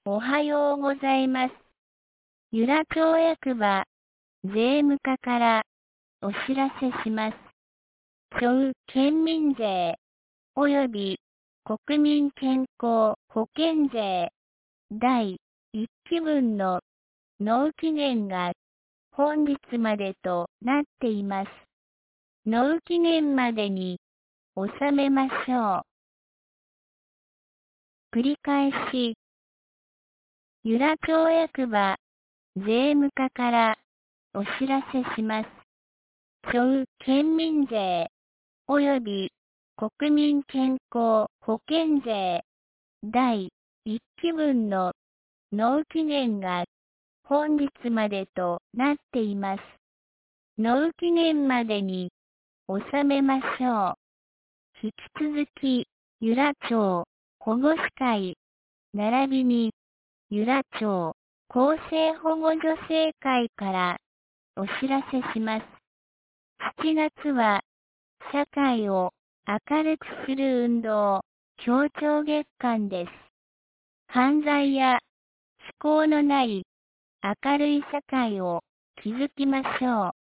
おはようございます。由良町役場、税務課からお知らせします。町県民税及び国民健康保険税第1期分の納期限が本日までとなっています。納期限までに納めましょう。繰り返し、由良町役場、税務課からお知らせします。町県民税及び国民健康保険税第1期分の納期限が本日までとなっています。納期限までに納めましょう。引き続き、由良町保護司会、並びに由良町厚生保護助成会からお知らせします。7月は社会を明るくする運動協調月間です。犯罪や思考のない明るい社会を築きましょう。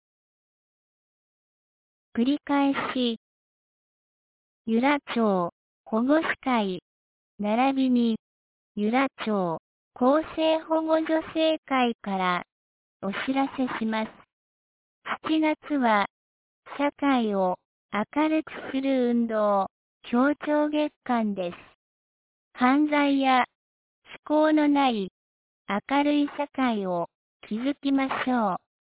繰り返し、由良町保護司会、並びに由良町厚生保護助成会からお知らせします。7月は社会を明るくする運動協調月間です。犯罪や思考のない明るい社会を築きましょう。